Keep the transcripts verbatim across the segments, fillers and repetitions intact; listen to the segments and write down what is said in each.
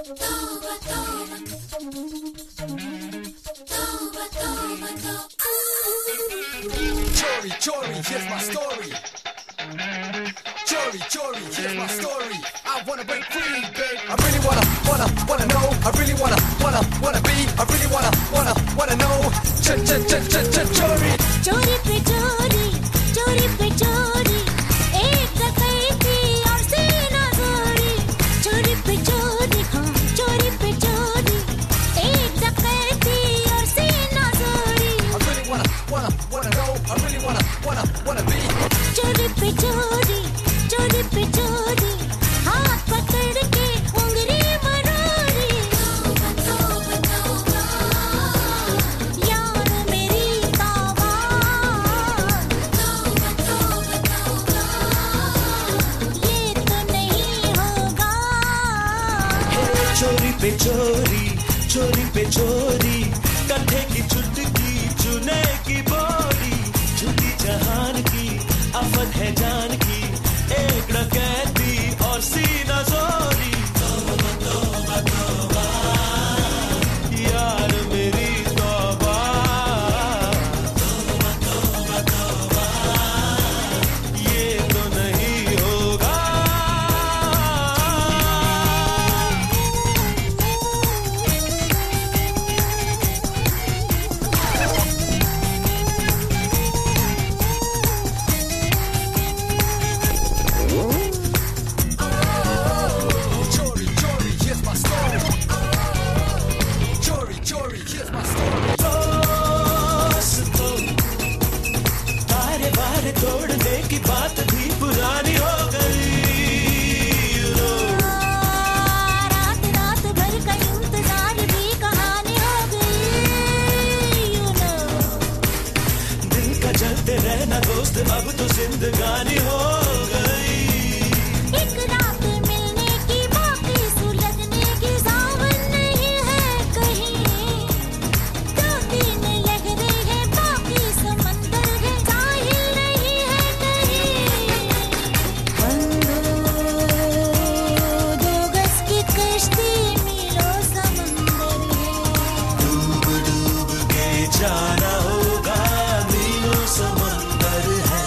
Chori, chori, here's my story. Chori, chori, here's my story. I wanna break free, babe. I really wanna, wanna, wanna know. I really wanna, wanna, wanna be. I really wanna, wanna, wanna know. Ch ch ch ch ch chori. चोरी पे चोरी, चोरी पे चोरी, एक डकैती और सीना चोरी. चोरी पे चोरी, हाँ चोरी पे चोरी, एक डकैती और सीना चोरी. I really wanna, wanna, wanna know. I really wanna, wanna, wanna be. चोरी पे चोरी, चोरी पे चोरी, हाथ पकड़ के उंगली मरोड़ी. यार मेरी तौबा, ये तो नहीं होगा. चोरी पे चोरी, चोरी पे चोरी, कंधे की चुटकी चुने की बोली, झूठी जहान की आफत है जान की, एक डकैती और सीना जोरी. तौबा तौबा तौबा, यार मेरी तौबा. तौबा तौबा तौबा, ये तो नहीं होगा. Chori, chori, here's my story. Chori, chori, here's my story. दोस्तों, बारे बारे तोड़ने की बात भी पुरानी हो गई. You know, रात रात भर का इंतजार भी कहानी हो गई. You know, दिल का जलते रहना दोस्त अब तो जिंदगानी हो गई. एक रात मिलने की बाकी सुलझने की सावन नहीं है कहीं. दो तीन लहरें हैं बाकी समंदर है, साहिल नहीं है कहीं. दो गज की कश्ती मीलों समंदर है. डूब डूब के जाना होगा, मीलों समंदर है.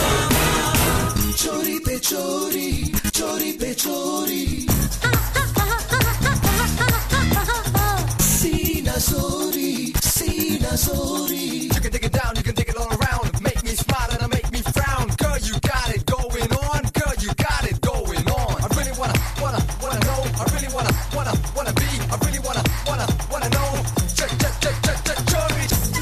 चोरी पे चोरी, चोरी पे चोरी, सीना सोरी, सीना सोरी. You can dig it down, you can dig it all around. Make me smile and make me frown. Girl, you got it going on. Girl, you got it going on. I really wanna, wanna, wanna know. I really wanna, wanna, wanna be. I really wanna, wanna, wanna know. Check, check, check, check, check, chori.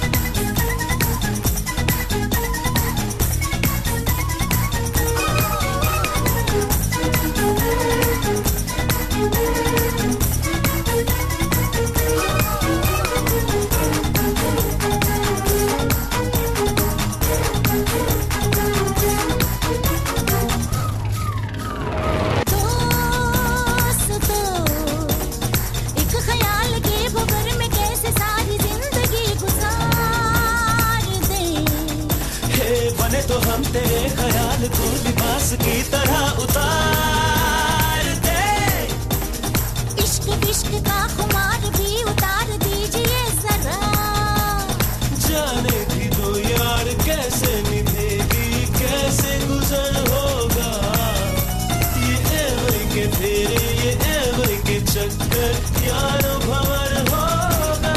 दोस्तों, एक ख्याल के भंवर में कैसे सारी जिंदगी गुजार दें. हे बने तो हम तेरे ख्याल को लिबास की तरह उतार दे. इश्क विश्क का खुमार भी उतार दीजिए जरा. जाने भी दो यार कैसे निभेगी, कैसे गुजर होगा. ये एवर के फेरे, ये एवर के चक्कर, यार भंवर होगा.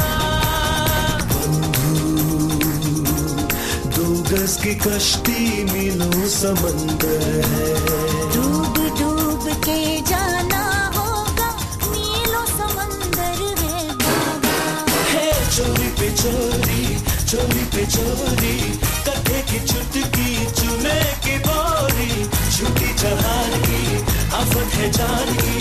दो गज की कश्ती मीलों समंदर है. डूब डूब के जाना होगा, मीलों समंदर है बाबा. हे चोरी पे चोरी, चोरी पे चोरी, कंधे की चुटकी चुने की बोरी, झूठी जहान की आफत है जान की,